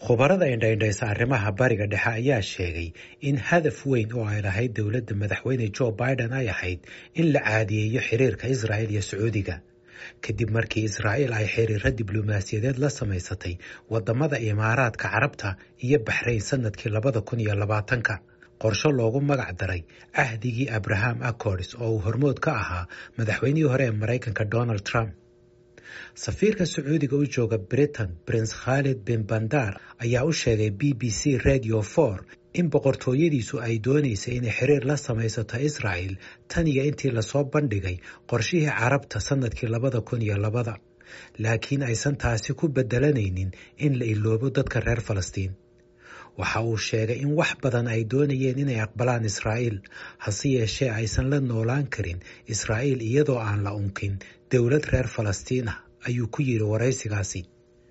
khubarada indhaindhaysa arrimaha bariga dhexe ayaa sheegay in hadaf weyn oo ay lahayd dowladda madaxweyne Joe Biden ay ahayd in la caadiyeeyo xiriirka Israa'iil iyo Sacuudiga kadib markii Israa'iil ay xiriirro diblomaasiyadeed la samaysatay wadamada Imaaraadka Carabta iyo Bahrain sanadkii 2020 qorshe loogu magac daray ahdigii Abraham Accords oo uu hormood ka ahaa madaxweynihii hore ee Mareykanka Donald Trump. safiirka Sacuudiga u jooga Britain Prince Khalid bin Bandar ayaa u sheegay BBC Radio 4 in boqortooyadiisu ay doonaysay inay xiriir la samaysato Israa'iil tan iyo intii lasoo bandhigay qorshihii Carabta sanadkii 2002 laakiin aysan taasi ku bedelanaynin in la iloobo dadka reer Falastiin. waxa uu sheegay in wax badan ay doonayeen inay aqbalaan Israa'iil hase yeeshee aysan la noolaan karin Israa'iil iyadoo aan la unkin dowlad reer Falastiin ah ayuu ku yiri waraysigaasi.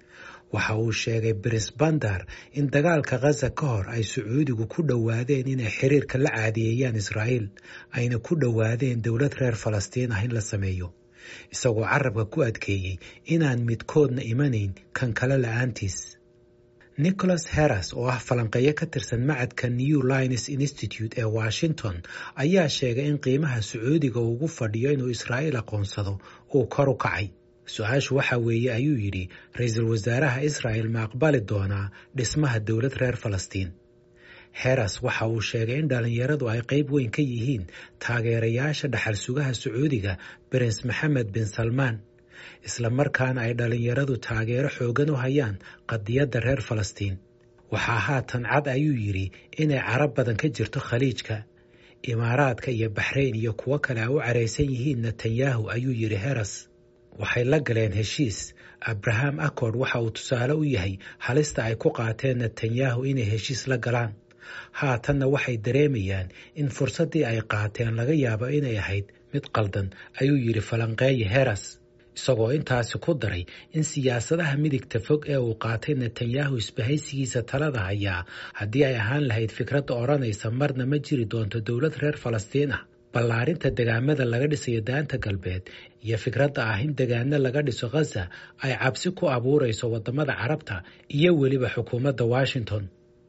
waxa uu sheegay Prince Bandar in dagaalka Gaza ka hor ay Sacuudigu ku dhawaadeen inay xiriirka la caadiyeeyaan Israa'iil ayna ku dhawaadeen dowlad reer Falastiin ah in la sameeyo isagoo carabka ku adkeeyay inaan midkoodna imanayn kan kale la'aantiis. Nicholas Harris oo ah falanqeeye ka tirsan macadka New Lines Institute ee Washington ayaa sheegay in qiimaha Sacuudiga ugu fadhiyo inuu Israa'iil aqoonsado uu kor u kacay. su-aashu waxa weeye ayuu yidhi ra'iisul wasaaraha Israa'iil ma aqbali doonaa dhismaha dowlad reer Falastiin. Harris waxa uu sheegay in dhalinyaradu ay qayb weyn ka yihiin taageerayaasha dhaxal sugaha Sacuudiga Prince Mohammed bin Salman isla markaana ay dhalinyaradu taageero xoogan u hayaan qadiyadda reer Falastiin. waxaa haatan cad ayuu yidhi inay carab badan ka jirto khaliijka Imaaraadka iyo Bahrain iyo kuwo kale ay u careysan yihiin Netanyahu ayuu yidhi Harris. waxay la galeen heshiis. Abraham Accord waxa uu tusaale u yahay halista ay ku qaateen Netanyahu inay heshiis la galaan. haatanna waxay dareemayaan in fursaddii ay qaateen laga yaabo inay ahayd mid qaldan ayuu yidhi falanqeeye Harris isagoo intaasi ku daray in siyaasadaha midigta fog ee uu qaatay Netanyahu isbahaysigiisa talada hayaa haddii ay ahaan lahayd fikradda odhanaysa marna ma jiri doonto dowlad reer Falastiin ah ballaarinta degaamada laga dhisayo daanta galbeed iyo fikradda ah in degaano laga dhiso Gaza ay cabsi ku abuurayso wadamada Carabta iyo weliba xukuumadda Washington.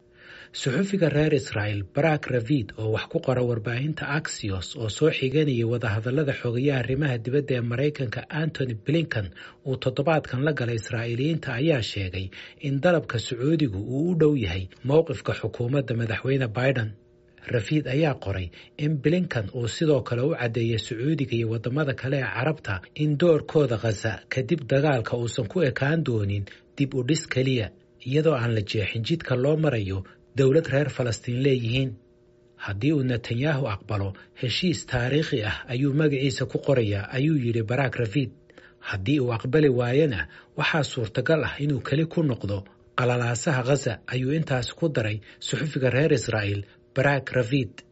suxufiga reer Israa'iil Barak Ravid oo wax ku qora warbaahinta Axios oo soo xiganayay wadahadallada xogayaha arrimaha dibadda ee Mareykanka Antony Blinken uu toddobaadkan la galay Israa'iiliyiinta ayaa sheegay in dalabka Sacuudigu uu u dhow yahay mowqifka xukuumadda madaxweyne Biden. Ravid ayaa qoray in Blinken uu sidoo kale u cadeeyay Sacuudiga iyo wadamada kale ee Carabta in doorkooda Gaza kadib dagaalka uusan ku ekaan doonin dib u dhis kaliya iyadoo aan la jeexin jidka loo marayo dowlad reer Falastiin leeyihiin. haddii uu Netanyahu aqbalo heshiis taariikhi ah ayuu magaciisa ku qorayaa ayuu yidhi Barak Ravid. haddii uu aqbali waayana waxaa suurtagal ah inuu keli ku noqdo qalalaasaha Gaza ayuu intaas ku daray suxufiga reer Israa'iil Barak Ravid.